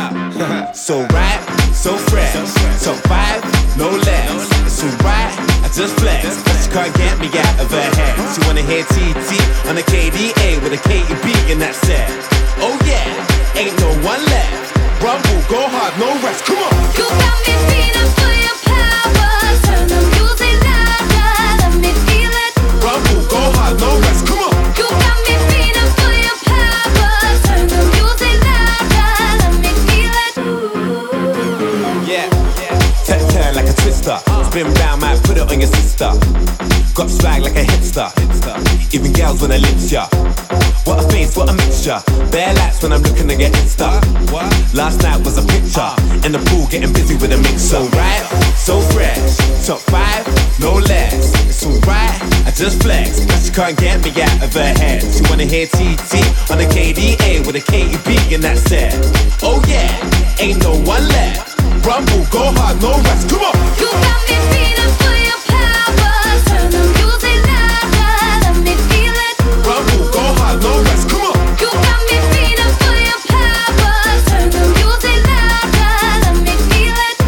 out. So right, so fresh. Top 5, no less. It's alright, I just flex. But she can't get me out of her head. She wanna hear TT on the KDA with a KEB and that's it. Oh yeah, ain't no one left. Rumble, go hard, no rest. Come on. You got me feeling for your power. Turn the music louder, let me feel it. Rumble, go hard, no rest. Come on. You got me feeling for your power. Turn the music louder, let me feel it. Yeah, turn like a twister. Spin round, might put it on your sister. Got swag like a hipster. Even girls wanna lips ya. What a face, what a mixture. Bare lights when I'm looking to get Insta. Last night was a picture. In the pool getting busy with a mixer. So right, so fresh. Top 5, no less. It's alright, I just flex. But she can't get me out of her head. She wanna hear TT on the KDA with a KEB and that's it. Oh yeah, ain't no one left. Rumble, go hard, no rest. Come on. You got me feeling for your power. Turn the music louder, let me feel it. Rumble, go hard, no rest. Come on. You got me feeling for your power. Turn the music louder, let me feel it.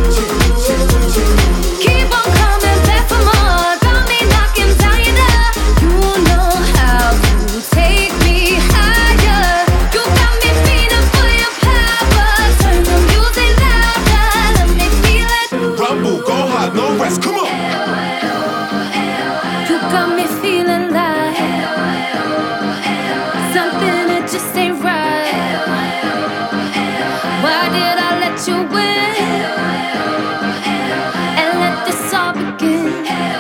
Keep on coming back for more. Got me knocking down your door. You know how to take me higher. You got me feeling for your power. Turn the music louder, let me feel it. Rumble, go hard, no rest. Come on. You got me feeling like something that just ain't right. Why did I let you win and let this all begin?